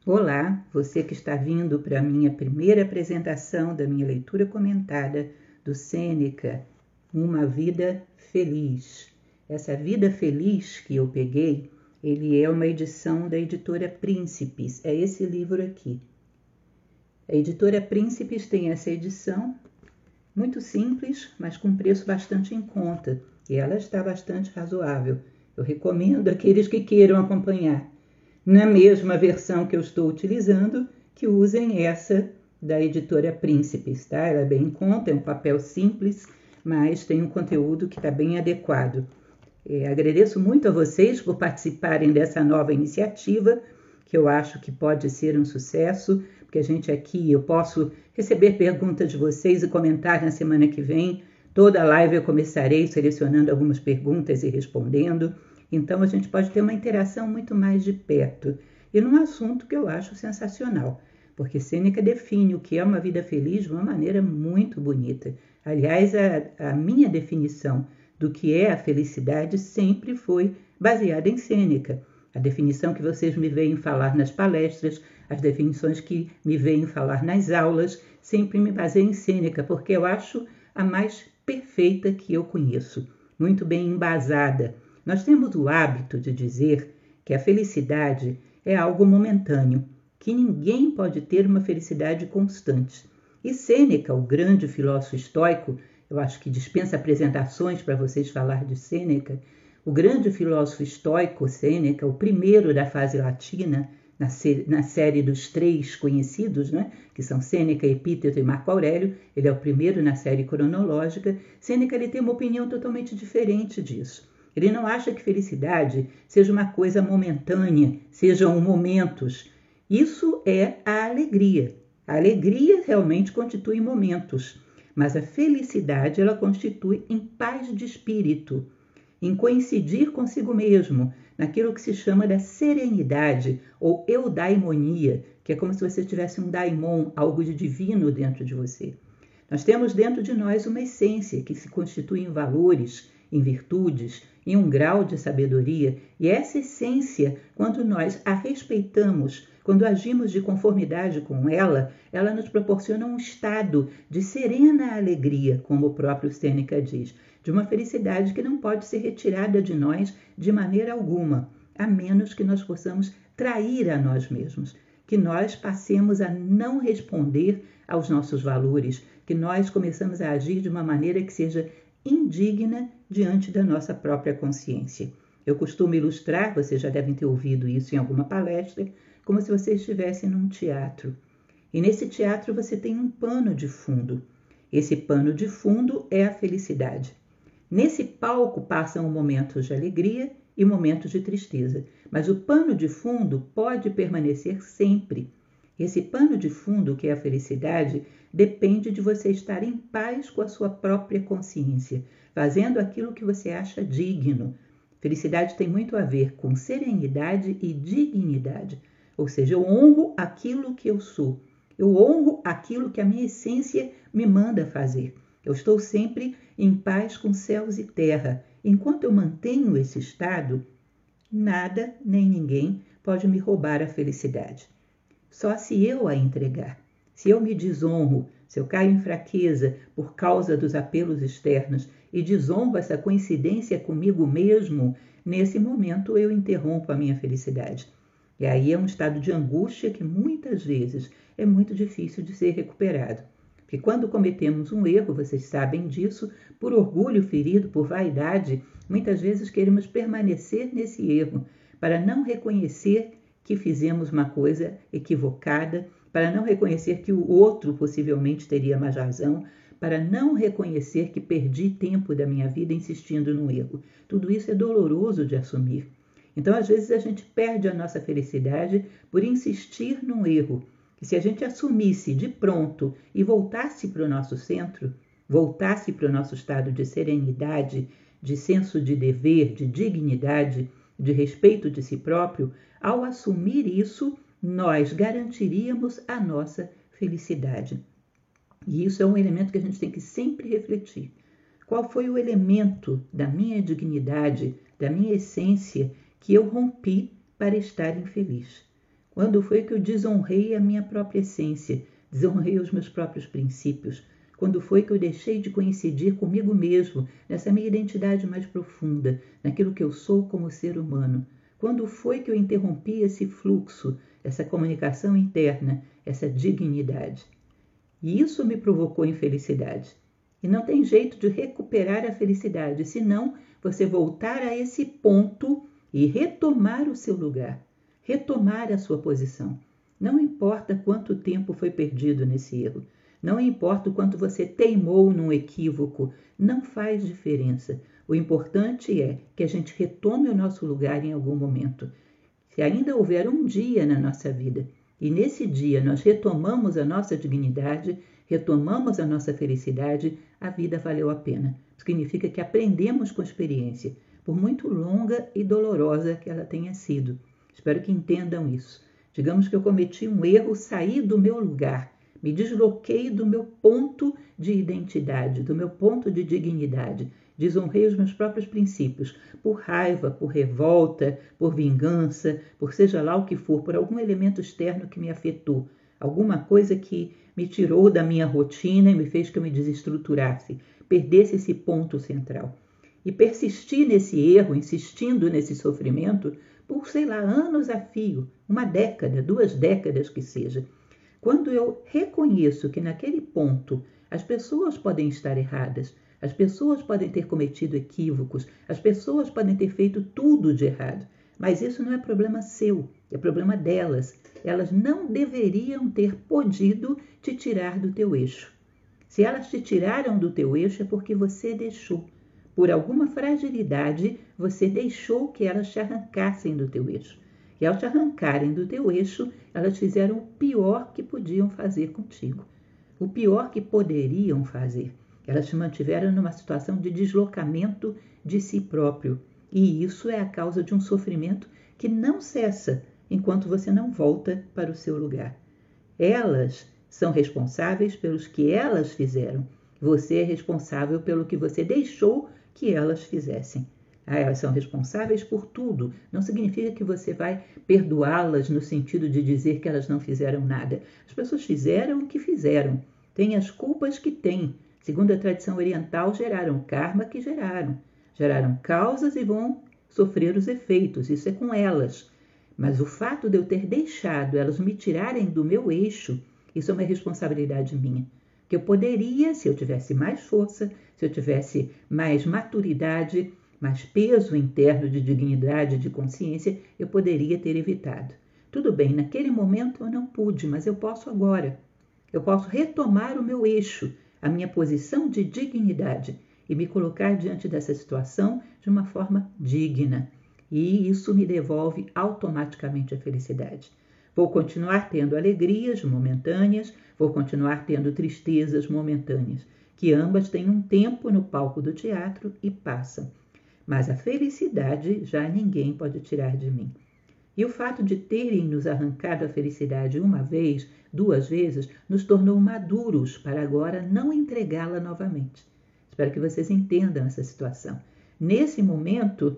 Olá, você que está vindo para a minha primeira apresentação da minha leitura comentada do Sêneca, Uma Vida Feliz. Essa Vida Feliz que eu peguei, ele é uma edição da editora Príncipes, é esse livro aqui. A editora Príncipes tem essa edição, muito simples, mas com preço bastante em conta, e ela está bastante razoável. Eu recomendo àqueles que queiram acompanhar na mesma versão que eu estou utilizando, que usem essa da editora Príncipes, tá? Ela é bem em conta, é um papel simples, mas tem um conteúdo que está bem adequado. Agradeço muito a vocês por participarem dessa nova iniciativa, que eu acho que pode ser um sucesso, porque a gente aqui, eu posso receber perguntas de vocês e comentar na semana que vem. Toda live eu começarei selecionando algumas perguntas e respondendo. Então, a gente pode ter uma interação muito mais de perto. E num assunto que eu acho sensacional, porque Sêneca define o que é uma vida feliz de uma maneira muito bonita. Aliás, a minha definição do que é a felicidade sempre foi baseada em Sêneca. A definição que vocês me veem falar nas palestras, as definições que me veem falar nas aulas, sempre me baseio em Sêneca, porque eu acho a mais perfeita que eu conheço, muito bem embasada. Nós temos o hábito de dizer que a felicidade é algo momentâneo, que ninguém pode ter uma felicidade constante. E Sêneca, o grande filósofo estoico, eu acho que dispensa apresentações para vocês falar de Sêneca, o grande filósofo estoico Sêneca, o primeiro da fase latina, na série dos três conhecidos, né, que são Sêneca, Epíteto e Marco Aurélio, ele é o primeiro na série cronológica. Sêneca ele tem uma opinião totalmente diferente disso. Ele não acha que felicidade seja uma coisa momentânea, sejam momentos. Isso é a alegria. A alegria realmente constitui momentos, mas a felicidade ela constitui em paz de espírito, em coincidir consigo mesmo, naquilo que se chama da serenidade ou eudaimonia, que é como se você tivesse um daimon, algo de divino dentro de você. Nós temos dentro de nós uma essência que se constitui em valores, em virtudes, em um grau de sabedoria, e essa essência, quando nós a respeitamos, quando agimos de conformidade com ela, ela nos proporciona um estado de serena alegria, como o próprio Sêneca diz, de uma felicidade que não pode ser retirada de nós de maneira alguma, a menos que nós possamos trair a nós mesmos, que nós passemos a não responder aos nossos valores, que nós começamos a agir de uma maneira que seja indigna diante da nossa própria consciência. Eu costumo ilustrar, vocês já devem ter ouvido isso em alguma palestra, como se você estivesse num teatro. E nesse teatro você tem um pano de fundo. Esse pano de fundo é a felicidade. Nesse palco passam momentos de alegria e momentos de tristeza, mas o pano de fundo pode permanecer sempre. Esse pano de fundo, que é a felicidade, depende de você estar em paz com a sua própria consciência, fazendo aquilo que você acha digno. Felicidade tem muito a ver com serenidade e dignidade, ou seja, eu honro aquilo que eu sou, eu honro aquilo que a minha essência me manda fazer. Eu estou sempre em paz com céus e terra. Enquanto eu mantenho esse estado, nada nem ninguém pode me roubar a felicidade. Só se eu a entregar. Se eu me desonro, se eu caio em fraqueza por causa dos apelos externos e desonro essa coincidência comigo mesmo, nesse momento eu interrompo a minha felicidade. E aí é um estado de angústia que muitas vezes é muito difícil de ser recuperado. Porque quando cometemos um erro, vocês sabem disso, por orgulho ferido, por vaidade, muitas vezes queremos permanecer nesse erro, para não reconhecer que fizemos uma coisa equivocada, para não reconhecer que o outro possivelmente teria mais razão, para não reconhecer que perdi tempo da minha vida insistindo no erro. Tudo isso é doloroso de assumir. Então, às vezes, a gente perde a nossa felicidade por insistir num erro. E se a gente assumisse de pronto e voltasse para o nosso centro, voltasse para o nosso estado de serenidade, de senso de dever, de dignidade, de respeito de si próprio, ao assumir isso, nós garantiríamos a nossa felicidade. E isso é um elemento que a gente tem que sempre refletir. Qual foi o elemento da minha dignidade, da minha essência, que eu rompi para estar infeliz? Quando foi que eu desonrei a minha própria essência, desonrei os meus próprios princípios? Quando foi que eu deixei de coincidir comigo mesmo, nessa minha identidade mais profunda, naquilo que eu sou como ser humano? Quando foi que eu interrompi esse fluxo, essa comunicação interna, essa dignidade? E isso me provocou infelicidade. E não tem jeito de recuperar a felicidade, senão você voltar a esse ponto e retomar o seu lugar, retomar a sua posição. Não importa quanto tempo foi perdido nesse erro, não importa o quanto você teimou num equívoco, não faz diferença. O importante é que a gente retome o nosso lugar em algum momento. Se ainda houver um dia na nossa vida, e nesse dia nós retomamos a nossa dignidade, retomamos a nossa felicidade, a vida valeu a pena. Significa que aprendemos com a experiência, por muito longa e dolorosa que ela tenha sido. Espero que entendam isso. Digamos que eu cometi um erro, saí do meu lugar, me desloquei do meu ponto de identidade, do meu ponto de dignidade, desonrei os meus próprios princípios, por raiva, por revolta, por vingança, por seja lá o que for, por algum elemento externo que me afetou, alguma coisa que me tirou da minha rotina e me fez que eu me desestruturasse, perdesse esse ponto central. E persisti nesse erro, insistindo nesse sofrimento, por, sei lá, anos a fio, uma década, 2 décadas que seja. Quando eu reconheço que naquele ponto as pessoas podem estar erradas, as pessoas podem ter cometido equívocos, as pessoas podem ter feito tudo de errado, mas isso não é problema seu, é problema delas. Elas não deveriam ter podido te tirar do teu eixo. Se elas te tiraram do teu eixo é porque você deixou. Por alguma fragilidade, você deixou que elas te arrancassem do teu eixo. E ao te arrancarem do teu eixo, elas fizeram o pior que podiam fazer contigo. O pior que poderiam fazer. Elas te mantiveram numa situação de deslocamento de si próprio. E isso é a causa de um sofrimento que não cessa enquanto você não volta para o seu lugar. Elas são responsáveis pelos que elas fizeram. Você é responsável pelo que você deixou que elas fizessem. Elas são responsáveis por tudo. Não significa que você vai perdoá-las no sentido de dizer que elas não fizeram nada. As pessoas fizeram o que fizeram. Têm as culpas que têm. Segundo a tradição oriental, geraram karma que geraram. Geraram causas e vão sofrer os efeitos. Isso é com elas. Mas o fato de eu ter deixado elas me tirarem do meu eixo, isso é uma responsabilidade minha. Que eu poderia, se eu tivesse mais força, se eu tivesse mais maturidade, mais peso interno de dignidade, de consciência, eu poderia ter evitado. Tudo bem, naquele momento eu não pude, mas eu posso agora. Eu posso retomar o meu eixo, a minha posição de dignidade e me colocar diante dessa situação de uma forma digna. E isso me devolve automaticamente a felicidade. Vou continuar tendo alegrias momentâneas, vou continuar tendo tristezas momentâneas, que ambas têm um tempo no palco do teatro e passam. Mas a felicidade já ninguém pode tirar de mim. E o fato de terem nos arrancado a felicidade uma vez, 2 vezes, nos tornou maduros para agora não entregá-la novamente. Espero que vocês entendam essa situação. Nesse momento,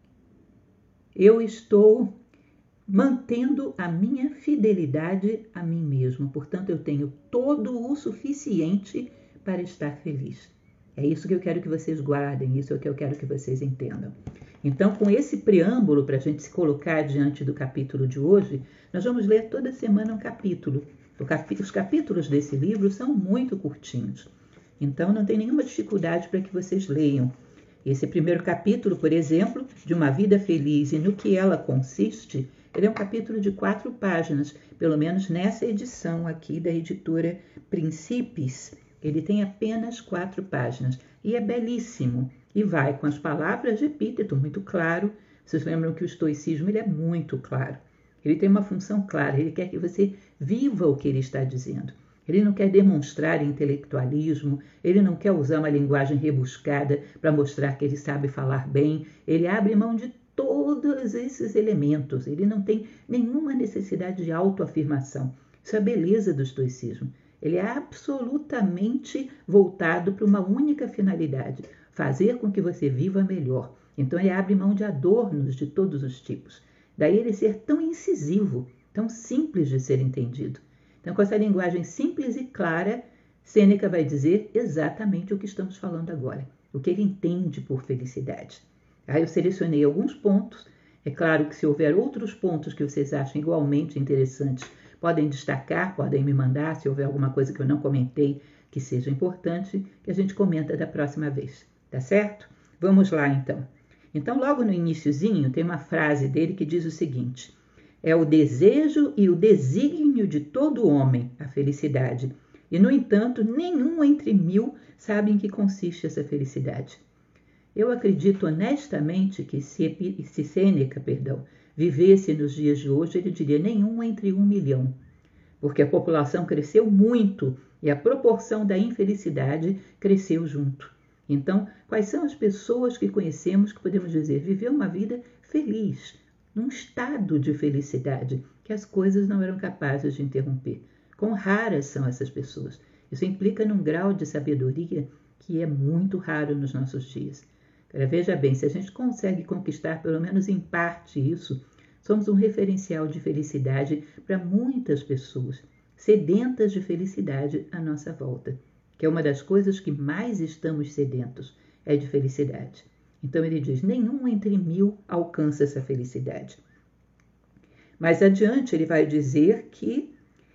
eu estou mantendo a minha fidelidade a mim mesmo. Portanto, eu tenho todo o suficiente para estar feliz. É isso que eu quero que vocês guardem, isso é o que eu quero que vocês entendam. Então, com esse preâmbulo, para a gente se colocar diante do capítulo de hoje, nós vamos ler toda semana um capítulo. Os capítulos desse livro são muito curtinhos. Então, não tem nenhuma dificuldade para que vocês leiam. Esse primeiro capítulo, por exemplo, de Uma Vida Feliz e no que ela consiste, ele é um capítulo de 4 páginas, pelo menos nessa edição aqui da editora Princípios. Ele tem apenas 4 páginas e é belíssimo. E vai com as palavras de epíteto muito claro. Vocês lembram que o estoicismo ele é muito claro. Ele tem uma função clara, ele quer que você viva o que ele está dizendo. Ele não quer demonstrar intelectualismo, ele não quer usar uma linguagem rebuscada para mostrar que ele sabe falar bem. Ele abre mão de todos esses elementos. Ele não tem nenhuma necessidade de autoafirmação. Isso é a beleza do estoicismo. Ele é absolutamente voltado para uma única finalidade, fazer com que você viva melhor. Então ele abre mão de adornos de todos os tipos. Daí ele ser tão incisivo. tão simples de ser entendido. Então, com essa linguagem simples e clara, Sêneca vai dizer exatamente o que estamos falando agora, o que ele entende por felicidade. Aí eu selecionei alguns pontos. É claro que se houver outros pontos que vocês acham igualmente interessantes, podem destacar, podem me mandar, se houver alguma coisa que eu não comentei que seja importante, que a gente comenta da próxima vez, tá certo? Vamos lá, então. Então, logo no iniciozinho, tem uma frase dele que diz o seguinte: é o desejo e o desígnio de todo homem a felicidade, e, no entanto, nenhum entre mil sabe em que consiste essa felicidade. Eu acredito honestamente que se Sêneca, vivesse nos dias de hoje, ele diria nenhum entre 1 milhão, porque a população cresceu muito e a proporção da infelicidade cresceu junto. Então, quais são as pessoas que conhecemos que podemos dizer viveu uma vida feliz, num estado de felicidade que as coisas não eram capazes de interromper? Quão raras são essas pessoas? Isso implica num grau de sabedoria que é muito raro nos nossos dias. Agora, veja bem, se a gente consegue conquistar pelo menos em parte isso, somos um referencial de felicidade para muitas pessoas sedentas de felicidade à nossa volta, que é uma das coisas que mais estamos sedentos, é de felicidade. Então ele diz, nenhum entre 1000 alcança essa felicidade. Mais adiante ele vai dizer que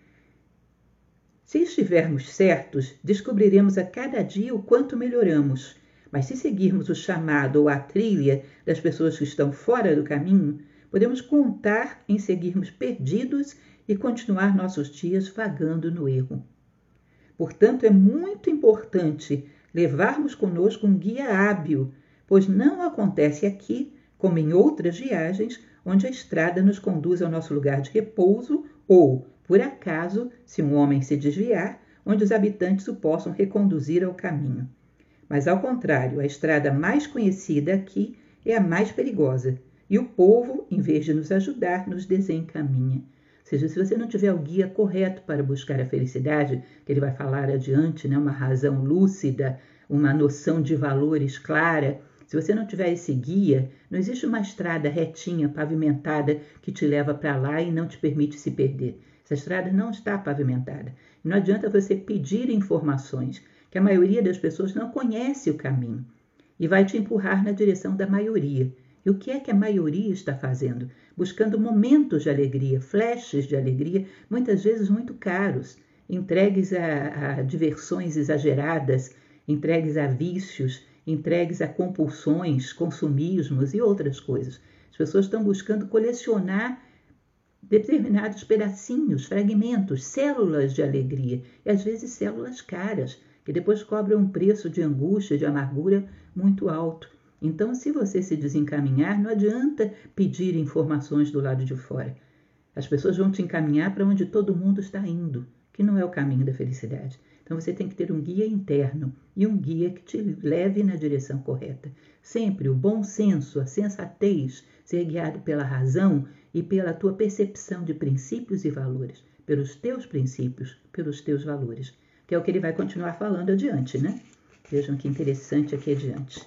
se estivermos certos, descobriremos a cada dia o quanto melhoramos. Mas se seguirmos o chamado ou a trilha das pessoas que estão fora do caminho, podemos contar em seguirmos perdidos e continuar nossos dias vagando no erro. Portanto, é muito importante levarmos conosco um guia hábil, pois não acontece aqui, como em outras viagens, onde a estrada nos conduz ao nosso lugar de repouso ou, por acaso, se um homem se desviar, onde os habitantes o possam reconduzir ao caminho. Mas, ao contrário, a estrada mais conhecida aqui é a mais perigosa, e o povo, em vez de nos ajudar, nos desencaminha. Ou seja, se você não tiver o guia correto para buscar a felicidade, que ele vai falar adiante, né, uma razão lúcida, uma noção de valores clara, se você não tiver esse guia, não existe uma estrada retinha, pavimentada, que te leva para lá e não te permite se perder. Essa estrada não está pavimentada. Não adianta você pedir informações, que a maioria das pessoas não conhece o caminho e vai te empurrar na direção da maioria. E o que é que a maioria está fazendo? Buscando momentos de alegria, flashes de alegria, muitas vezes muito caros, entregues a diversões exageradas, entregues a vícios, entregues a compulsões, consumismos e outras coisas. As pessoas estão buscando colecionar determinados pedacinhos, fragmentos, células de alegria, e às vezes células caras, que depois cobram um preço de angústia, de amargura muito alto. Então, se você se desencaminhar, não adianta pedir informações do lado de fora. As pessoas vão te encaminhar para onde todo mundo está indo, que não é o caminho da felicidade. Então, você tem que ter um guia interno e um guia que te leve na direção correta. Sempre o bom senso, a sensatez, ser guiado pela razão e pela tua percepção de princípios e valores, pelos teus princípios, pelos teus valores, que é o que ele vai continuar falando adiante, né? Vejam que interessante aqui adiante.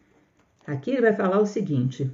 Aqui ele vai falar o seguinte: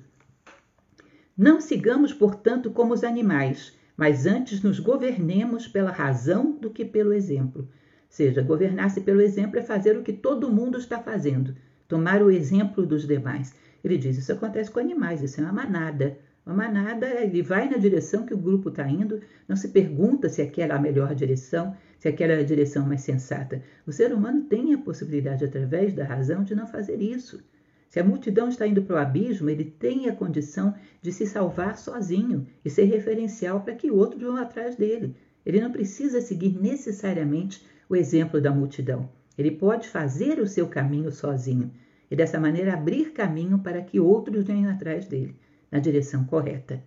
não sigamos, portanto, como os animais, mas antes nos governemos pela razão do que pelo exemplo. Ou seja, governar-se pelo exemplo é fazer o que todo mundo está fazendo, tomar o exemplo dos demais. Ele diz, isso acontece com animais, isso é uma manada. Uma manada, ele vai na direção que o grupo está indo, não se pergunta se aquela é a melhor direção, se aquela é a direção mais sensata. O ser humano tem a possibilidade, através da razão, de não fazer isso. Se a multidão está indo para o abismo, ele tem a condição de se salvar sozinho e ser referencial para que outros vão atrás dele. Ele não precisa seguir necessariamente o exemplo da multidão. Ele pode fazer o seu caminho sozinho e, dessa maneira, abrir caminho para que outros venham atrás dele, na direção correta.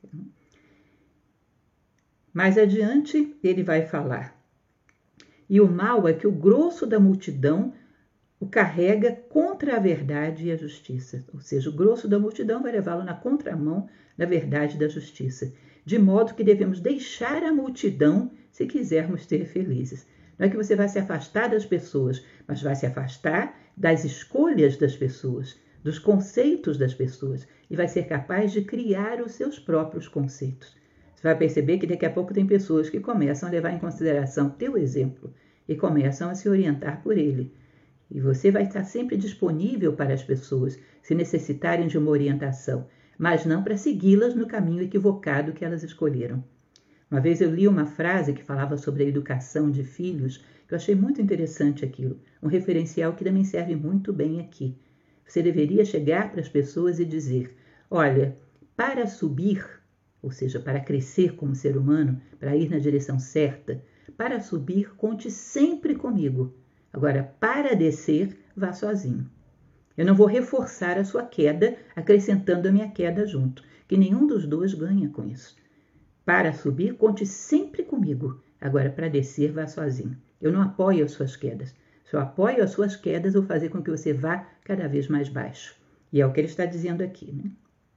Mais adiante, ele vai falar. E o mal é que o grosso da multidão o carrega contra a verdade e a justiça. Ou seja, o grosso da multidão vai levá-lo na contramão da verdade e da justiça. De modo que devemos deixar a multidão se quisermos ser felizes. Não é que você vai se afastar das pessoas, mas vai se afastar das escolhas das pessoas, dos conceitos das pessoas, e vai ser capaz de criar os seus próprios conceitos. Você vai perceber que daqui a pouco tem pessoas que começam a levar em consideração teu exemplo e começam a se orientar por ele. E você vai estar sempre disponível para as pessoas se necessitarem de uma orientação, mas não para segui-las no caminho equivocado que elas escolheram. Uma vez eu li uma frase que falava sobre a educação de filhos, que eu achei muito interessante aquilo, um referencial que também serve muito bem aqui. Você deveria chegar para as pessoas e dizer: olha, para subir, ou seja, para crescer como ser humano, para ir na direção certa, para subir, conte sempre comigo. Agora, para descer, vá sozinho. Eu não vou reforçar a sua queda, acrescentando a minha queda junto, que nenhum dos dois ganha com isso. Para subir, conte sempre comigo. Agora, para descer, vá sozinho. Eu não apoio as suas quedas. Se eu apoio as suas quedas, eu vou fazer com que você vá cada vez mais baixo. E é o que ele está dizendo aqui, né?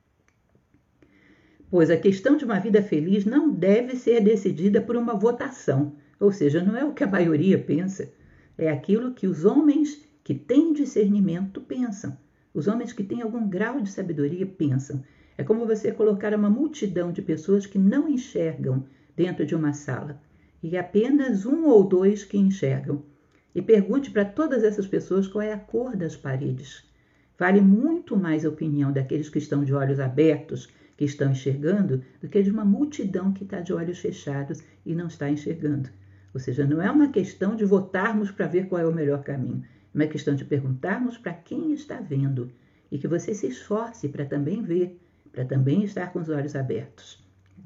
Pois a questão de uma vida feliz não deve ser decidida por uma votação. Ou seja, não é o que a maioria pensa. É aquilo que os homens que têm discernimento pensam. Os homens que têm algum grau de sabedoria pensam. É como você colocar uma multidão de pessoas que não enxergam dentro de uma sala e apenas um ou dois que enxergam. E pergunte para todas essas pessoas qual é a cor das paredes. Vale muito mais a opinião daqueles que estão de olhos abertos, que estão enxergando, do que de uma multidão que está de olhos fechados e não está enxergando. Ou seja, não é uma questão de votarmos para ver qual é o melhor caminho. É uma questão de perguntarmos para quem está vendo e que você se esforce para também ver, para também estar com os olhos abertos.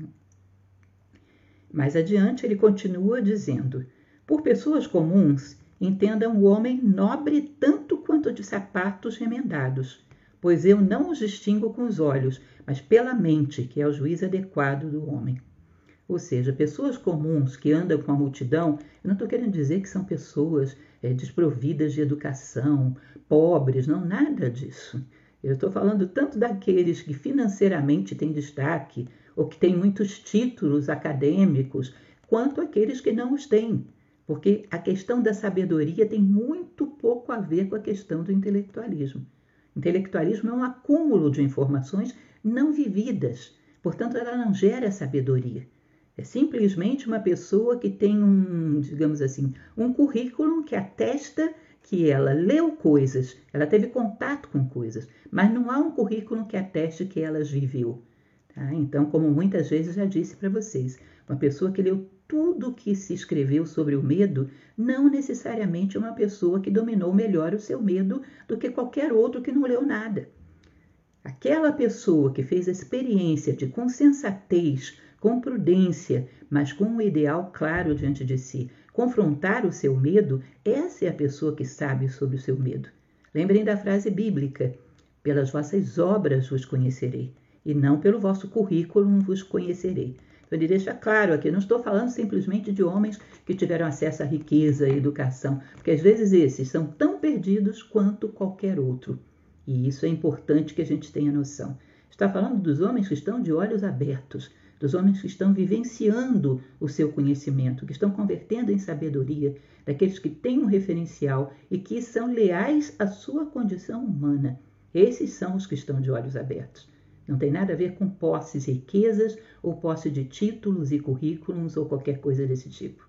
Mais adiante, ele continua dizendo: por pessoas comuns, entendam o homem nobre tanto quanto de sapatos remendados, pois eu não os distingo com os olhos, mas pela mente, que é o juiz adequado do homem. Ou seja, pessoas comuns que andam com a multidão, eu não estou querendo dizer que são pessoas desprovidas de educação, pobres, não, nada disso. Eu estou falando tanto daqueles que financeiramente têm destaque ou que têm muitos títulos acadêmicos, quanto aqueles que não os têm. Porque a questão da sabedoria tem muito pouco a ver com a questão do intelectualismo. Intelectualismo é um acúmulo de informações não vividas, portanto, ela não gera sabedoria. É simplesmente uma pessoa que tem digamos assim, um currículo que atesta que ela leu coisas, ela teve contato com coisas, mas não há um currículo que ateste que ela as viveu. Tá? Então, como muitas vezes já disse para vocês, uma pessoa que leu tudo que se escreveu sobre o medo, não necessariamente é uma pessoa que dominou melhor o seu medo do que qualquer outro que não leu nada. Aquela pessoa que fez a experiência de, com sensatez, com prudência, mas com um ideal claro diante de si, confrontar o seu medo, essa é a pessoa que sabe sobre o seu medo. Lembrem da frase bíblica: pelas vossas obras vos conhecerei, e não pelo vosso currículo vos conhecerei. Então ele deixa claro aqui, não estou falando simplesmente de homens que tiveram acesso à riqueza e educação, porque às vezes esses são tão perdidos quanto qualquer outro. E isso é importante que a gente tenha noção. Está falando dos homens que estão de olhos abertos, dos homens que estão vivenciando o seu conhecimento, que estão convertendo em sabedoria, daqueles que têm um referencial e que são leais à sua condição humana. Esses são os que estão de olhos abertos. Não tem nada a ver com posses e riquezas, ou posse de títulos e currículos, ou qualquer coisa desse tipo.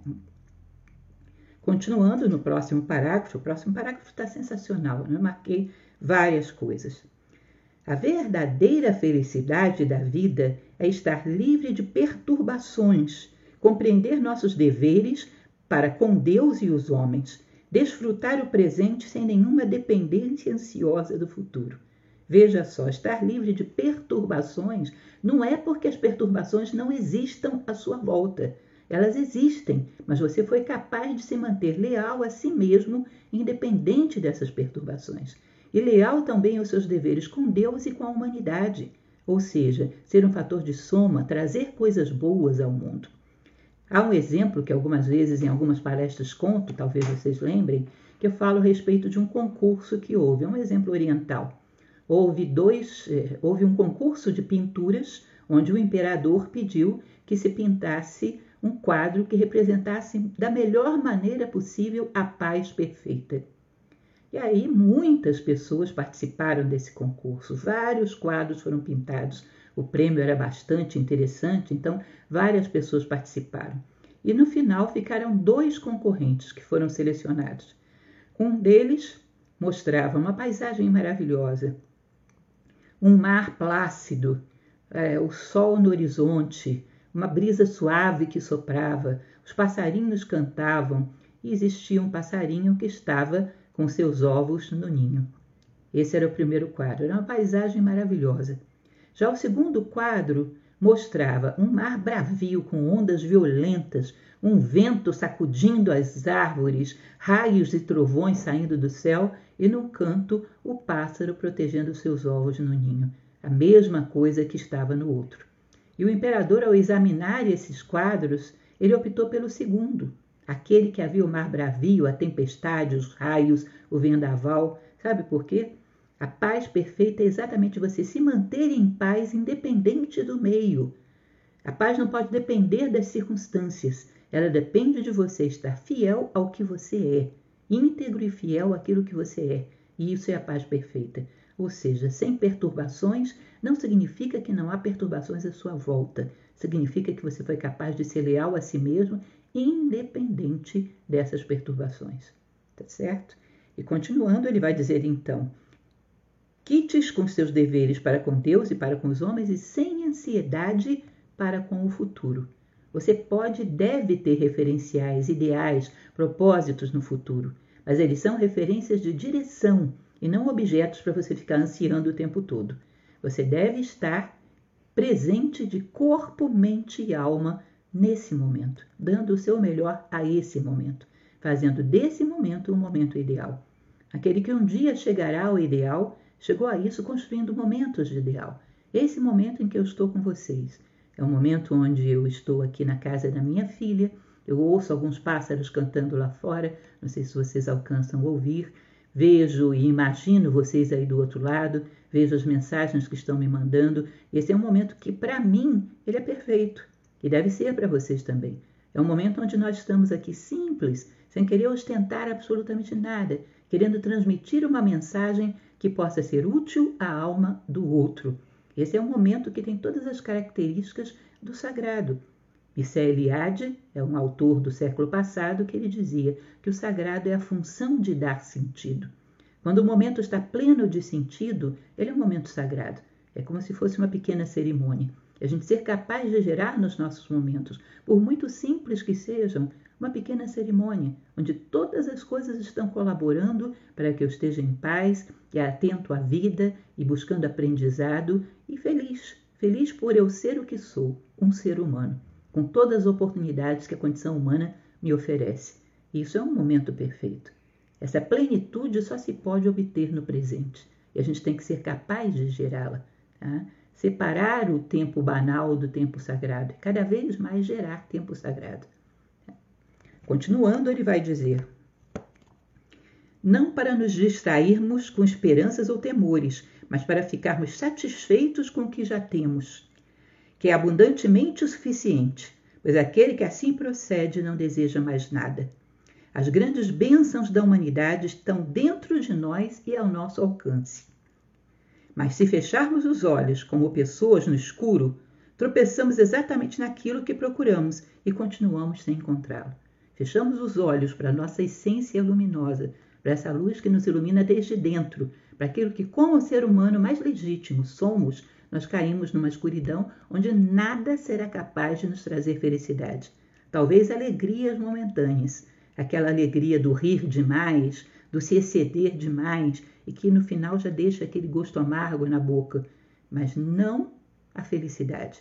Continuando no próximo parágrafo, o próximo parágrafo está sensacional, eu marquei várias coisas. A verdadeira felicidade da vida é estar livre de perturbações, compreender nossos deveres para com Deus e os homens, desfrutar o presente sem nenhuma dependência ansiosa do futuro. Veja só, estar livre de perturbações não é porque as perturbações não existam à sua volta. Elas existem, mas você foi capaz de se manter leal a si mesmo, independente dessas perturbações. E leal também aos seus deveres com Deus e com a humanidade. Ou seja, ser um fator de soma, trazer coisas boas ao mundo. Há um exemplo que algumas vezes em algumas palestras conto, talvez vocês lembrem, que eu falo a respeito de um concurso que houve. É um exemplo oriental. Houve um concurso de pinturas onde o imperador pediu que se pintasse um quadro que representasse da melhor maneira possível a paz perfeita. E aí muitas pessoas participaram desse concurso, vários quadros foram pintados o prêmio era bastante interessante, então várias pessoas participaram. E no final ficaram 2 concorrentes que foram selecionados. Um deles mostrava uma paisagem maravilhosa, um mar plácido, o sol no horizonte, uma brisa suave que soprava, os passarinhos cantavam e existia um passarinho que estava com seus ovos no ninho. Esse era o primeiro quadro, era uma paisagem maravilhosa. Já o segundo quadro mostrava um mar bravio com ondas violentas, um vento sacudindo as árvores, raios e trovões saindo do céu e, no canto, o pássaro protegendo seus ovos no ninho. A mesma coisa que estava no outro. E o imperador, ao examinar esses quadros, ele optou pelo segundo, aquele que havia o mar bravio, a tempestade, os raios, o vendaval. Sabe por quê? A paz perfeita é exatamente você se manter em paz independente do meio. A paz não pode depender das circunstâncias. Ela depende de você estar fiel ao que você é, íntegro e fiel àquilo que você é. E isso é a paz perfeita. Ou seja, sem perturbações não significa que não há perturbações à sua volta. Significa que você foi capaz de ser leal a si mesmo, independente dessas perturbações. Tá certo? E continuando, ele vai dizer então: quites com seus deveres para com Deus e para com os homens e sem ansiedade para com o futuro. Você pode e deve ter referenciais, ideais, propósitos no futuro, mas eles são referências de direção e não objetos para você ficar ansiando o tempo todo. Você deve estar presente de corpo, mente e alma nesse momento, dando o seu melhor a esse momento, fazendo desse momento um momento ideal. Aquele que um dia chegará ao ideal, chegou a isso construindo momentos de ideal. Esse momento em que eu estou com vocês é um momento onde eu estou aqui na casa da minha filha, eu ouço alguns pássaros cantando lá fora, não sei se vocês alcançam ouvir, vejo e imagino vocês aí do outro lado, vejo as mensagens que estão me mandando. Esse é um momento que, para mim, ele é perfeito e deve ser para vocês também. É um momento onde nós estamos aqui simples, sem querer ostentar absolutamente nada, querendo transmitir uma mensagem que possa ser útil à alma do outro. Esse é um momento que tem todas as características do sagrado. Mircea Eliade é um autor do século passado que ele dizia que o sagrado é a função de dar sentido. Quando o momento está pleno de sentido, ele é um momento sagrado. É como se fosse uma pequena cerimônia. A gente ser capaz de gerar nos nossos momentos, por muito simples que sejam, uma pequena cerimônia, onde todas as coisas estão colaborando para que eu esteja em paz e atento à vida e buscando aprendizado e feliz. Feliz por eu ser o que sou, um ser humano, com todas as oportunidades que a condição humana me oferece. Isso é um momento perfeito. Essa plenitude só se pode obter no presente e a gente tem que ser capaz de gerá-la. Tá? Separar o tempo banal do tempo sagrado e cada vez mais gerar tempo sagrado. Continuando, ele vai dizer: não para nos distrairmos com esperanças ou temores, mas para ficarmos satisfeitos com o que já temos, que é abundantemente o suficiente, pois aquele que assim procede não deseja mais nada. As grandes bênçãos da humanidade estão dentro de nós e ao nosso alcance. Mas se fecharmos os olhos como pessoas no escuro, tropeçamos exatamente naquilo que procuramos e continuamos sem encontrá-lo. Fechamos os olhos para a nossa essência luminosa, para essa luz que nos ilumina desde dentro, para aquilo que, como ser humano mais legítimo somos, nós caímos numa escuridão onde nada será capaz de nos trazer felicidade. Talvez alegrias momentâneas, aquela alegria do rir demais, do se exceder demais e que no final já deixa aquele gosto amargo na boca, mas não a felicidade.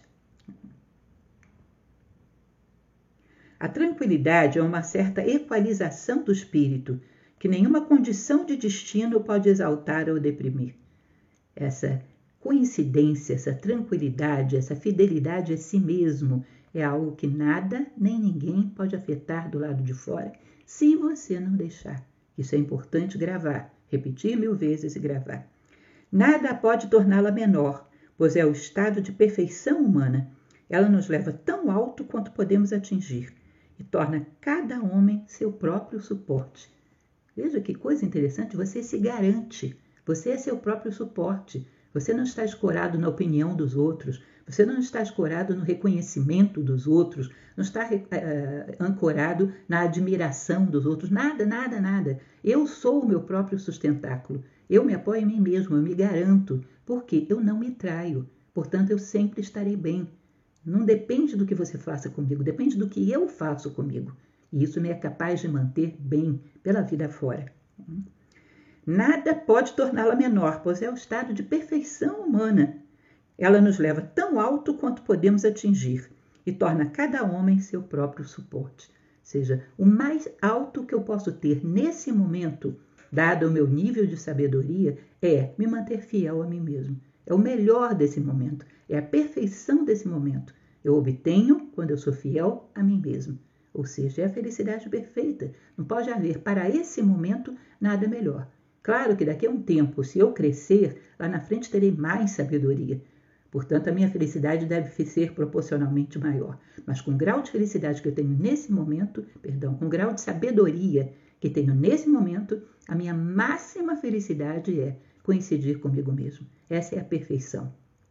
A tranquilidade é uma certa equalização do espírito, que nenhuma condição de destino pode exaltar ou deprimir. Essa coincidência, essa tranquilidade, essa fidelidade a si mesmo é algo que nada nem ninguém pode afetar do lado de fora, se você não deixar. Isso é importante gravar, repetir 1000 vezes e gravar. Nada pode torná-la menor, pois é o estado de perfeição humana. Ela nos leva tão alto quanto podemos atingir e torna cada homem seu próprio suporte. Veja que coisa interessante, você se garante, você é seu próprio suporte, Você não está escorado na opinião dos outros, você não está escorado no reconhecimento dos outros, não está ancorado na admiração dos outros, nada, nada, nada. Eu sou o meu próprio sustentáculo, eu me apoio em mim mesmo, eu me garanto, porque eu não me traio, portanto eu sempre estarei bem. Não depende do que você faça comigo, depende do que eu faço comigo. E isso me é capaz de manter bem pela vida fora. Nada pode torná-la menor, pois é o estado de perfeição humana. Ela nos leva tão alto quanto podemos atingir e torna cada homem seu próprio suporte. Ou seja, o mais alto que eu posso ter nesse momento, dado o meu nível de sabedoria, é me manter fiel a mim mesmo. É o melhor desse momento, é a perfeição desse momento. Eu obtenho quando eu sou fiel a mim mesmo. Ou seja, é a felicidade perfeita. Não pode haver para esse momento nada melhor. Claro que daqui a um tempo, se eu crescer, lá na frente terei mais sabedoria. Portanto, a minha felicidade deve ser proporcionalmente maior. Mas com o grau de felicidade que eu tenho nesse momento, com o grau de sabedoria que tenho nesse momento, a minha máxima felicidade é coincidir comigo mesmo. Essa é a perfeição.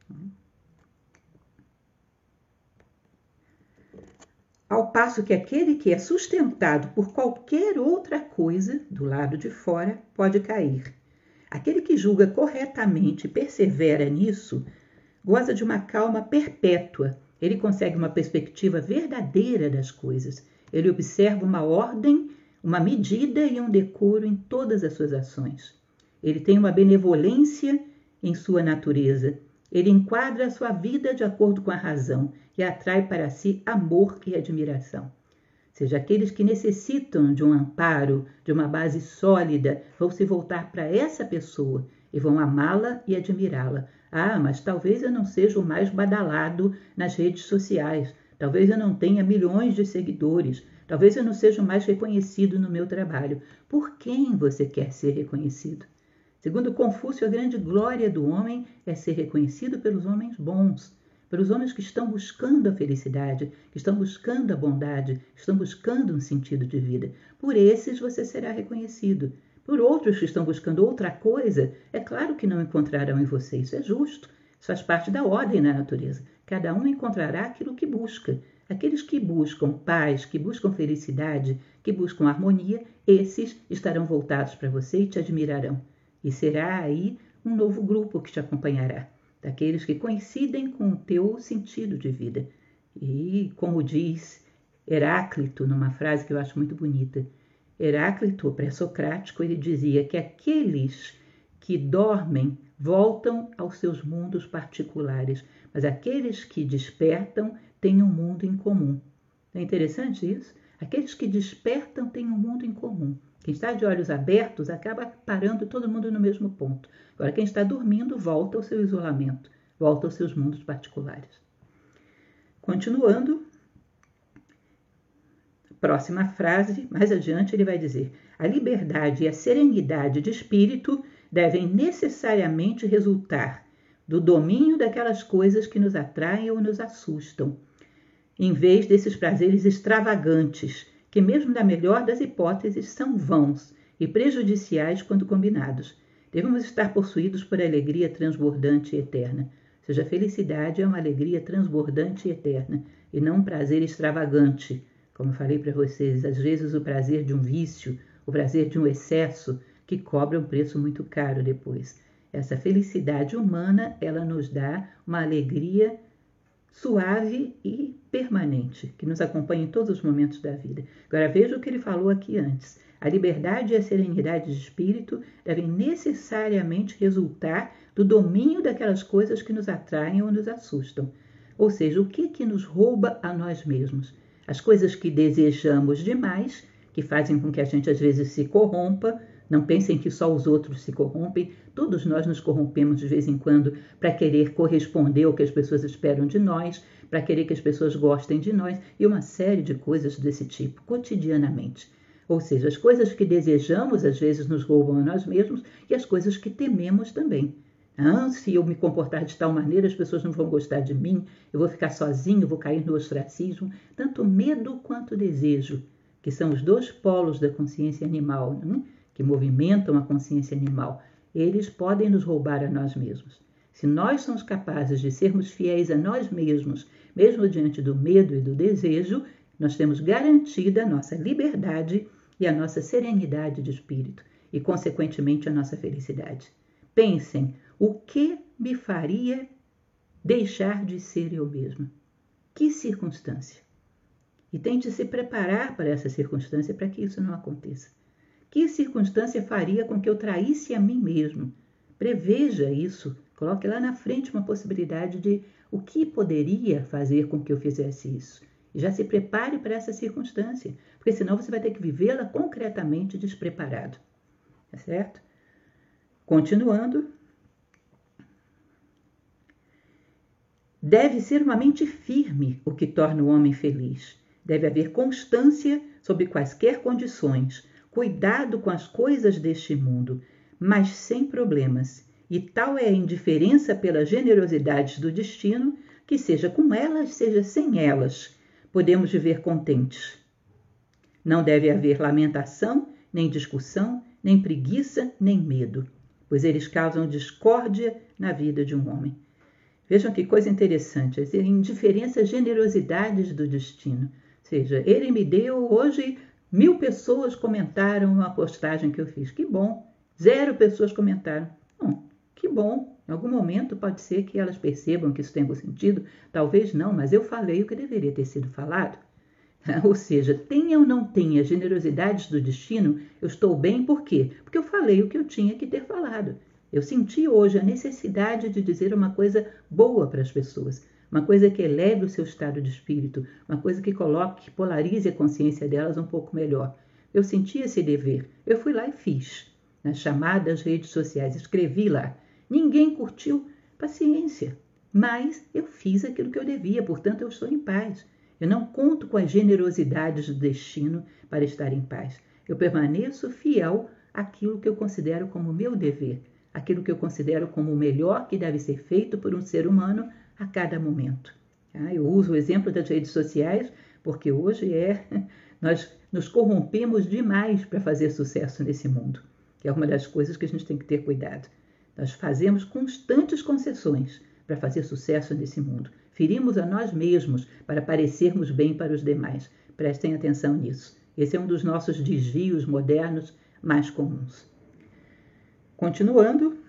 Ao passo que aquele que é sustentado por qualquer outra coisa do lado de fora pode cair. Aquele que julga corretamente e persevera nisso goza de uma calma perpétua. Ele consegue uma perspectiva verdadeira das coisas. Ele observa uma ordem, uma medida e um decoro em todas as suas ações. Ele tem uma benevolência em sua natureza. Ele enquadra a sua vida de acordo com a razão e atrai para si amor e admiração. Ou seja, aqueles que necessitam de um amparo, de uma base sólida, vão se voltar para essa pessoa e vão amá-la e admirá-la. Ah, mas talvez eu não seja o mais badalado nas redes sociais, talvez eu não tenha milhões de seguidores, talvez eu não seja o mais reconhecido no meu trabalho. Por quem você quer ser reconhecido? Segundo Confúcio, a grande glória do homem é ser reconhecido pelos homens bons, pelos homens que estão buscando a felicidade, que estão buscando a bondade, que estão buscando um sentido de vida. Por esses você será reconhecido. Por outros que estão buscando outra coisa, é claro que não encontrarão em você. Isso é justo. Isso faz parte da ordem na natureza. Cada um encontrará aquilo que busca. Aqueles que buscam paz, que buscam felicidade, que buscam harmonia, esses estarão voltados para você e te admirarão. E será aí um novo grupo que te acompanhará, daqueles que coincidem com o teu sentido de vida. E, como diz Heráclito, numa frase que eu acho muito bonita, Heráclito, pré-socrático, ele dizia que aqueles que dormem voltam aos seus mundos particulares, mas aqueles que despertam têm um mundo em comum. É interessante isso? Aqueles que despertam têm um mundo em comum. Quem está de olhos abertos acaba parando todo mundo no mesmo ponto. Agora, quem está dormindo volta ao seu isolamento, volta aos seus mundos particulares. Continuando, próxima frase, mais adiante ele vai dizer: a liberdade e a serenidade de espírito devem necessariamente resultar do domínio daquelas coisas que nos atraem ou nos assustam, em vez desses prazeres extravagantes, que mesmo na melhor das hipóteses são vãos e prejudiciais quando combinados. Devemos estar possuídos por alegria transbordante e eterna. Ou seja, a felicidade é uma alegria transbordante e eterna, e não um prazer extravagante. Como falei para vocês, às vezes o prazer de um vício, o prazer de um excesso, que cobra um preço muito caro depois. Essa felicidade humana, ela nos dá uma alegria suave e permanente, que nos acompanha em todos os momentos da vida. Agora veja o que ele falou aqui antes. A liberdade e a serenidade de espírito devem necessariamente resultar do domínio daquelas coisas que nos atraem ou nos assustam. Ou seja, o que nos rouba a nós mesmos? As coisas que desejamos demais, que fazem com que a gente às vezes se corrompa. Não pensem que só os outros se corrompem. Todos nós nos corrompemos de vez em quando para querer corresponder ao que as pessoas esperam de nós, para querer que as pessoas gostem de nós e uma série de coisas desse tipo, cotidianamente. Ou seja, as coisas que desejamos às vezes nos roubam a nós mesmos e as coisas que tememos também. Se eu me comportar de tal maneira, as pessoas não vão gostar de mim, eu vou ficar sozinho, vou cair no ostracismo. Tanto medo quanto desejo, que são os dois polos da consciência animal, que movimentam a consciência animal, eles podem nos roubar a nós mesmos. Se nós somos capazes de sermos fiéis a nós mesmos, mesmo diante do medo e do desejo, nós temos garantida a nossa liberdade e a nossa serenidade de espírito e, consequentemente, a nossa felicidade. Pensem, o que me faria deixar de ser eu mesma? Que circunstância? E tente se preparar para essa circunstância para que isso não aconteça. Que circunstância faria com que eu traísse a mim mesmo? Preveja isso, coloque lá na frente uma possibilidade de o que poderia fazer com que eu fizesse isso. E já se prepare para essa circunstância, porque senão você vai ter que vivê-la concretamente despreparado. Tá certo? Continuando. Deve ser uma mente firme o que torna o homem feliz. Deve haver constância sob quaisquer condições, cuidado com as coisas deste mundo, mas sem problemas. E tal é a indiferença pelas generosidades do destino, que seja com elas, seja sem elas, podemos viver contentes. Não deve haver lamentação, nem discussão, nem preguiça, nem medo, pois eles causam discórdia na vida de um homem. Vejam que coisa interessante, as indiferenças, generosidades do destino. Ou seja, ele me deu hoje 1000 pessoas comentaram uma postagem que eu fiz. Que bom. 0 pessoas comentaram. Que bom. Em algum momento pode ser que elas percebam que isso tem algum sentido. Talvez não, mas eu falei o que deveria ter sido falado. Ou seja, tenha ou não tenha generosidades do destino, eu estou bem por quê? Porque eu falei o que eu tinha que ter falado. Eu senti hoje a necessidade de dizer uma coisa boa para as pessoas, uma coisa que eleve o seu estado de espírito, uma coisa que coloque, que polarize a consciência delas um pouco melhor. Eu senti esse dever. Eu fui lá e fiz. Nas chamadas redes sociais, escrevi lá. Ninguém curtiu, paciência. Mas eu fiz aquilo que eu devia, portanto eu estou em paz. Eu não conto com as generosidades do destino para estar em paz. Eu permaneço fiel àquilo que eu considero como meu dever, aquilo que eu considero como o melhor que deve ser feito por um ser humano a cada momento. Eu uso o exemplo das redes sociais porque hoje nós nos corrompemos demais para fazer sucesso nesse mundo, que é uma das coisas que a gente tem que ter cuidado. Nós fazemos constantes concessões para fazer sucesso nesse mundo. Ferimos a nós mesmos para parecermos bem para os demais. Prestem atenção nisso. Esse é um dos nossos desvios modernos mais comuns. Continuando,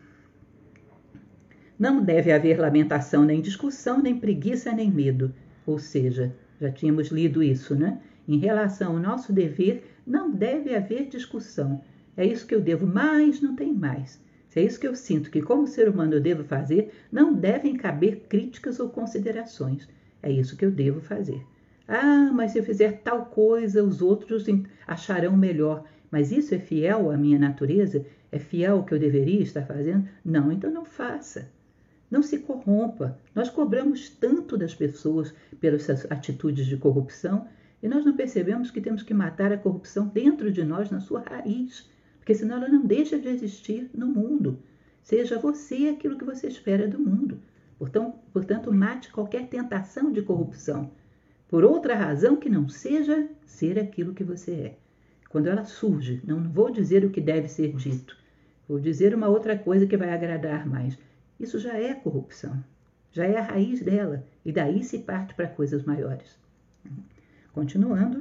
não deve haver lamentação, nem discussão, nem preguiça, nem medo. Ou seja, já tínhamos lido isso, né? Em relação ao nosso dever, não deve haver discussão. É isso que eu devo, mas não tem mais. Se é isso que eu sinto que como ser humano eu devo fazer, não devem caber críticas ou considerações. É isso que eu devo fazer. Mas se eu fizer tal coisa, os outros acharão melhor. Mas isso é fiel à minha natureza? É fiel ao que eu deveria estar fazendo? Não, então não faça. Não se corrompa. Nós cobramos tanto das pessoas pelas atitudes de corrupção e nós não percebemos que temos que matar a corrupção dentro de nós, na sua raiz, porque senão ela não deixa de existir no mundo. Seja você aquilo que você espera do mundo. Portanto, mate qualquer tentação de corrupção, por outra razão que não seja ser aquilo que você é. Quando ela surge, não vou dizer o que deve ser dito, vou dizer uma outra coisa que vai agradar mais. Isso já é corrupção, já é a raiz dela, e daí se parte para coisas maiores. Continuando.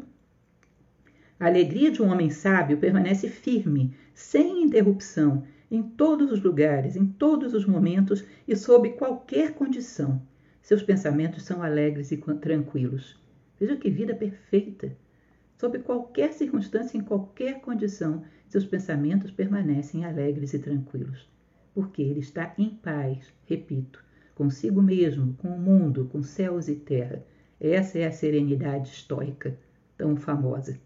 A alegria de um homem sábio permanece firme, sem interrupção, em todos os lugares, em todos os momentos e sob qualquer condição. Seus pensamentos são alegres e tranquilos. Veja que vida perfeita! Sob qualquer circunstância, em qualquer condição, seus pensamentos permanecem alegres e tranquilos. Porque ele está em paz, repito, consigo mesmo, com o mundo, com céus e terra. Essa é a serenidade estoica, tão famosa.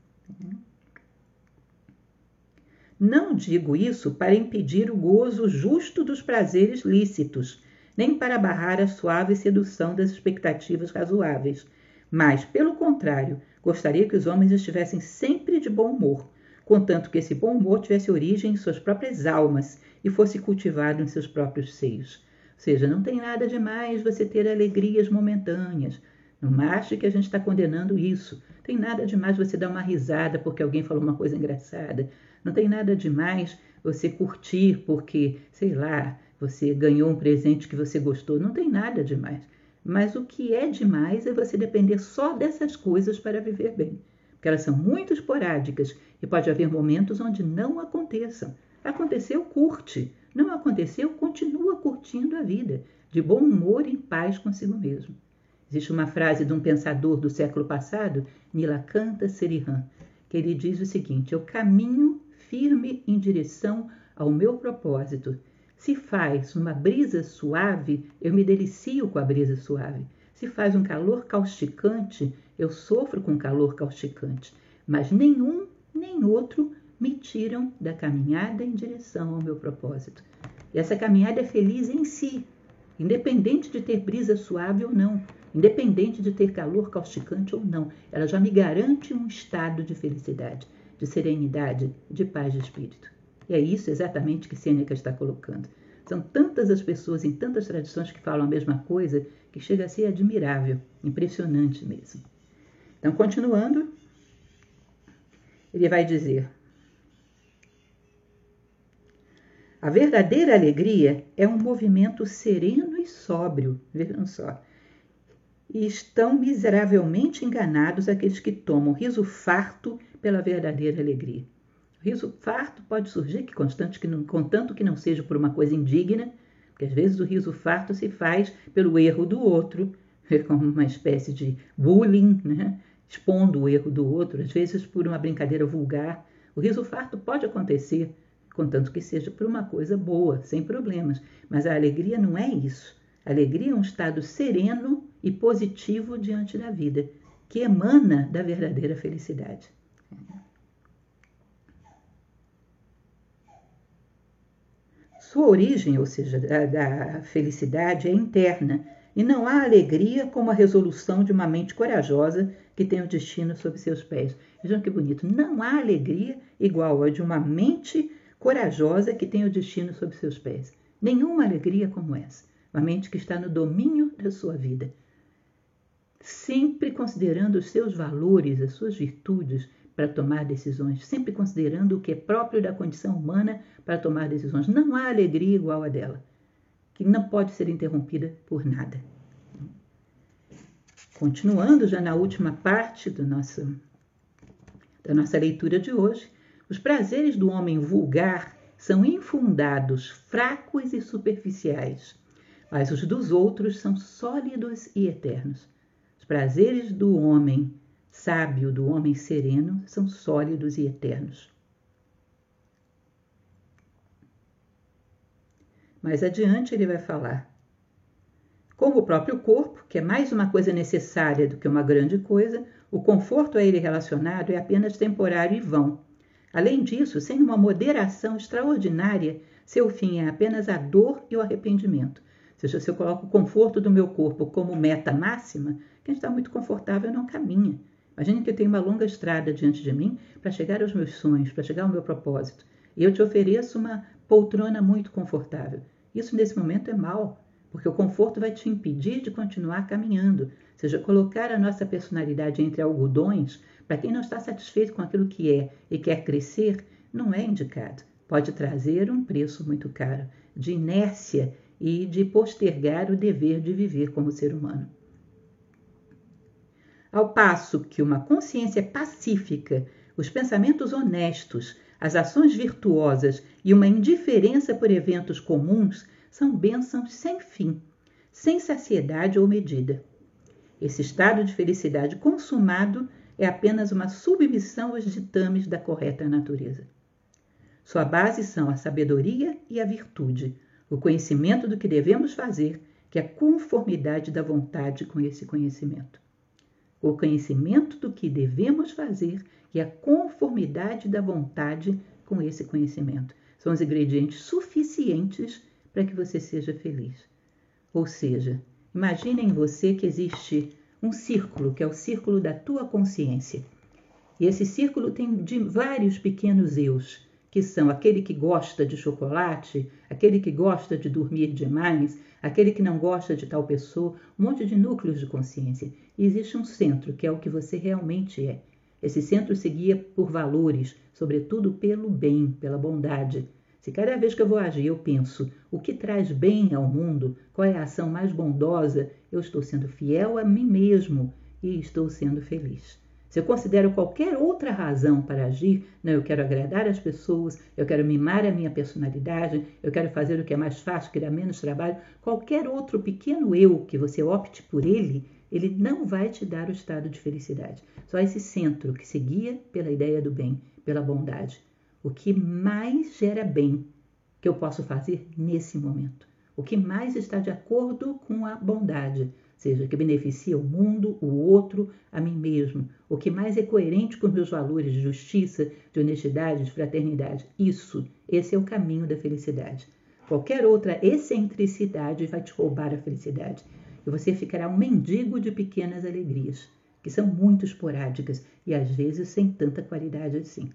Não digo isso para impedir o gozo justo dos prazeres lícitos, nem para barrar a suave sedução das expectativas razoáveis, mas, pelo contrário, gostaria que os homens estivessem sempre de bom humor, contanto que esse bom humor tivesse origem em suas próprias almas e fosse cultivado em seus próprios seios. Ou seja, não tem nada demais você ter alegrias momentâneas. Não ache que a gente está condenando isso. Não tem nada demais você dar uma risada porque alguém falou uma coisa engraçada. Não tem nada demais você curtir porque, sei lá, você ganhou um presente que você gostou, não tem nada demais. Mas o que é demais é você depender só dessas coisas para viver bem. Porque elas são muito esporádicas e pode haver momentos onde não aconteçam. Aconteceu, curte. Não aconteceu, continua curtindo a vida, de bom humor e em paz consigo mesmo. Existe uma frase de um pensador do século passado, Nilakanta Serihan, que ele diz o seguinte: eu caminho firme em direção ao meu propósito. Se faz uma brisa suave, eu me delicio com a brisa suave. Se faz um calor causticante, eu sofro com calor causticante. Mas nenhum nem outro me tiram da caminhada em direção ao meu propósito. E essa caminhada é feliz em si, independente de ter brisa suave ou não, independente de ter calor causticante ou não. Ela já me garante um estado de felicidade, de serenidade, de paz de espírito. E é isso exatamente que Sêneca está colocando. São tantas as pessoas em tantas tradições que falam a mesma coisa que chega a ser admirável, impressionante mesmo. Então, continuando, ele vai dizer: a verdadeira alegria é um movimento sereno e sóbrio, vejam só. E estão miseravelmente enganados aqueles que tomam riso farto pela verdadeira alegria. O riso farto pode surgir, contanto que não seja por uma coisa indigna, porque às vezes o riso farto se faz pelo erro do outro, como uma espécie de bullying, né? Expondo o erro do outro, às vezes por uma brincadeira vulgar. O riso farto pode acontecer, contanto que seja por uma coisa boa, sem problemas. Mas a alegria não é isso. A alegria é um estado sereno e positivo diante da vida, que emana da verdadeira felicidade. Sua origem, ou seja, da felicidade, é interna, e não há alegria como a resolução de uma mente corajosa que tem o destino sob seus pés. Vejam que bonito. Não há alegria igual a de uma mente corajosa que tem o destino sob seus pés. Nenhuma alegria como essa. Uma mente que está no domínio da sua vida, sempre considerando os seus valores, as suas virtudes para tomar decisões, sempre considerando o que é próprio da condição humana para tomar decisões. Não há alegria igual a dela, que não pode ser interrompida por nada. Continuando já na última parte da nossa leitura de hoje, os prazeres do homem vulgar são infundados, fracos e superficiais, mas os dos outros são sólidos e eternos. Os prazeres do homem sábio, do homem sereno, são sólidos e eternos. Mais adiante ele vai falar: como o próprio corpo, que é mais uma coisa necessária do que uma grande coisa, o conforto a ele relacionado é apenas temporário e vão. Além disso, sem uma moderação extraordinária, seu fim é apenas a dor e o arrependimento. Ou seja, se eu coloco o conforto do meu corpo como meta máxima, quem está muito confortável não caminha. Imagine que eu tenho uma longa estrada diante de mim para chegar aos meus sonhos, para chegar ao meu propósito. E eu te ofereço uma poltrona muito confortável. Isso, nesse momento, é mal, porque o conforto vai te impedir de continuar caminhando. Ou seja, colocar a nossa personalidade entre algodões, para quem não está satisfeito com aquilo que é e quer crescer, não é indicado. Pode trazer um preço muito caro, de inércia e de postergar o dever de viver como ser humano. Ao passo que uma consciência pacífica, os pensamentos honestos, as ações virtuosas e uma indiferença por eventos comuns são bênçãos sem fim, sem saciedade ou medida. Esse estado de felicidade consumado é apenas uma submissão aos ditames da correta natureza. Sua base são a sabedoria e a virtude, o conhecimento do que devemos fazer, que é a conformidade da vontade com esse conhecimento. O conhecimento do que devemos fazer e a conformidade da vontade com esse conhecimento são os ingredientes suficientes para que você seja feliz. Ou seja, imagine em você que existe um círculo, que é o círculo da tua consciência. E esse círculo tem vários pequenos eus, que são aquele que gosta de chocolate, aquele que gosta de dormir demais, aquele que não gosta de tal pessoa, um monte de núcleos de consciência. E existe um centro, que é o que você realmente é. Esse centro se guia por valores, sobretudo pelo bem, pela bondade. Se cada vez que eu vou agir eu penso o que traz bem ao mundo, qual é a ação mais bondosa, eu estou sendo fiel a mim mesmo e estou sendo feliz. Se eu considero qualquer outra razão para agir, não, eu quero agradar as pessoas, eu quero mimar a minha personalidade, eu quero fazer o que é mais fácil, que dá menos trabalho, qualquer outro pequeno eu que você opte por ele não vai te dar o estado de felicidade. Só esse centro que se guia pela ideia do bem, pela bondade. O que mais gera bem que eu posso fazer nesse momento? O que mais está de acordo com a bondade? Seja, que beneficia o mundo, o outro, a mim mesmo. O que mais é coerente com os meus valores de justiça, de honestidade, de fraternidade. Esse é o caminho da felicidade. Qualquer outra excentricidade vai te roubar a felicidade. E você ficará um mendigo de pequenas alegrias, que são muito esporádicas e às vezes sem tanta qualidade assim.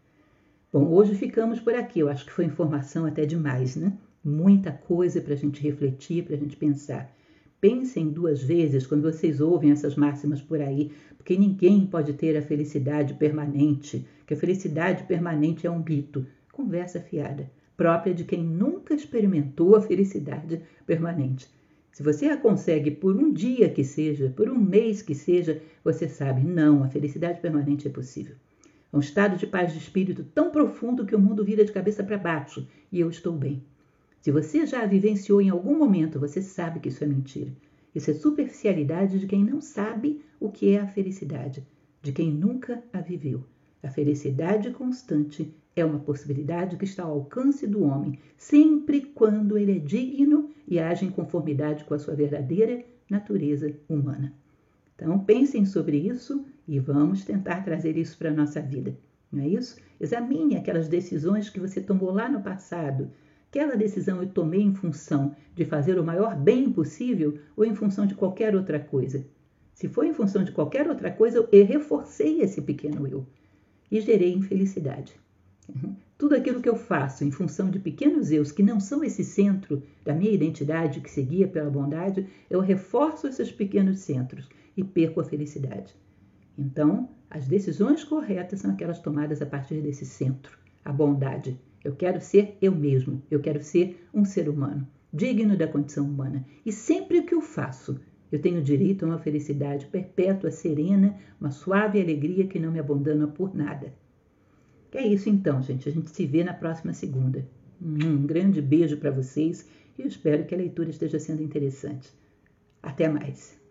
Bom, hoje ficamos por aqui. Eu acho que foi informação até demais, né? Muita coisa para a gente refletir, para a gente pensar. Pensem 2 vezes quando vocês ouvem essas máximas por aí, porque ninguém pode ter a felicidade permanente, que a felicidade permanente é um mito. Conversa fiada, própria de quem nunca experimentou a felicidade permanente. Se você a consegue por um dia que seja, por um mês que seja, você sabe, não, a felicidade permanente é possível. É um estado de paz de espírito tão profundo que o mundo vira de cabeça para baixo e eu estou bem. Se você já a vivenciou em algum momento, você sabe que isso é mentira. Isso é superficialidade de quem não sabe o que é a felicidade, de quem nunca a viveu. A felicidade constante é uma possibilidade que está ao alcance do homem, sempre quando ele é digno e age em conformidade com a sua verdadeira natureza humana. Então, pensem sobre isso e vamos tentar trazer isso para a nossa vida. Não é isso? Examine aquelas decisões que você tomou lá no passado. Aquela decisão eu tomei em função de fazer o maior bem possível ou em função de qualquer outra coisa? Se foi em função de qualquer outra coisa, eu reforcei esse pequeno eu e gerei infelicidade. Tudo aquilo que eu faço em função de pequenos eus que não são esse centro da minha identidade que se guia pela bondade, eu reforço esses pequenos centros e perco a felicidade. Então, as decisões corretas são aquelas tomadas a partir desse centro, a bondade. Eu quero ser eu mesmo, eu quero ser um ser humano, digno da condição humana. E sempre que eu faço, eu tenho direito a uma felicidade perpétua, serena, uma suave alegria que não me abandona por nada. É isso então, gente. A gente se vê na próxima segunda. Um grande beijo para vocês e eu espero que a leitura esteja sendo interessante. Até mais!